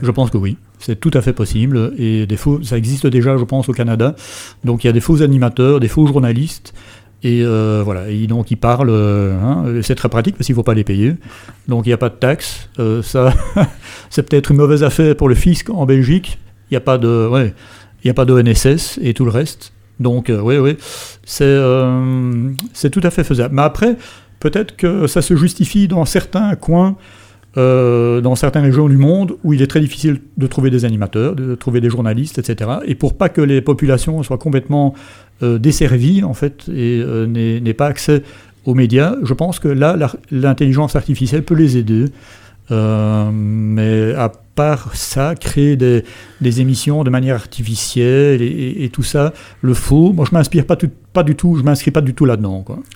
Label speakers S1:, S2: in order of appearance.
S1: Je pense que oui, c'est tout à fait possible. Et ça existe déjà, je pense, au Canada. Donc il y a des faux animateurs, des faux journalistes. Et voilà, et donc ils parlent, c'est très pratique parce qu'il ne faut pas les payer, donc il n'y a pas de taxes, ça c'est peut-être une mauvaise affaire pour le fisc en Belgique, il n'y a pas de NSS et tout le reste, donc oui, c'est tout à fait faisable. Mais après, peut-être que ça se justifie dans certains coins, dans certaines régions du monde où il est très difficile de trouver des animateurs, de trouver des journalistes, etc. Et pour pas que les populations soient complètement desservies, en fait, et n'aient pas accès aux médias, je pense que là, l'intelligence artificielle peut les aider. Mais à part ça, créer des émissions de manière artificielle et tout ça, le faux, moi je m'inscris pas du tout là-dedans, quoi.